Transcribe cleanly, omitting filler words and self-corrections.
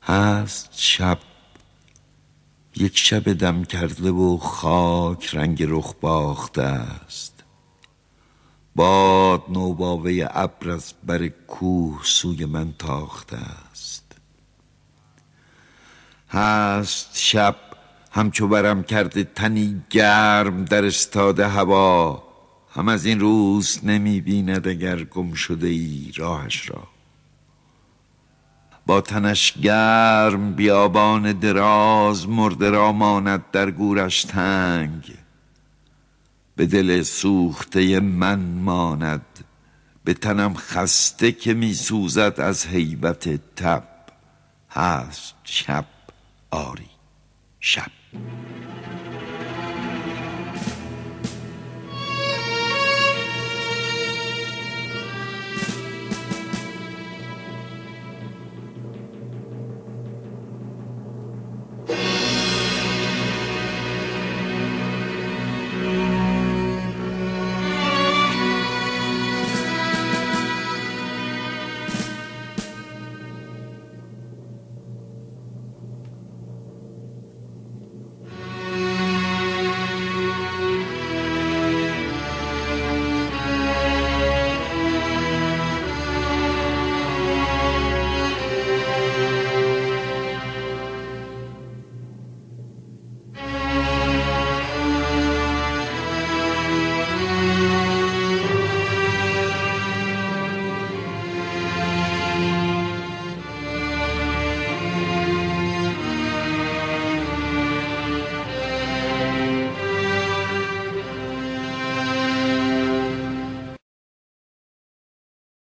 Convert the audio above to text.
هست شب، یک شب دم کرده و خاک رنگ رخ باخته است. باد نوباوه ابر از بر کوه سوی من تاخته است. هست شب همچو برم کرده تنی گرم در استاده هوا، هم از این روز نمی بیند اگر گم شده ای راهش را. با تنش گرم بیابان دراز مرده را ماند در گورش تنگ. به دل سوخته من ماند، به تنم خسته که می سوزد از هیبت تب. هست شب، آری شب.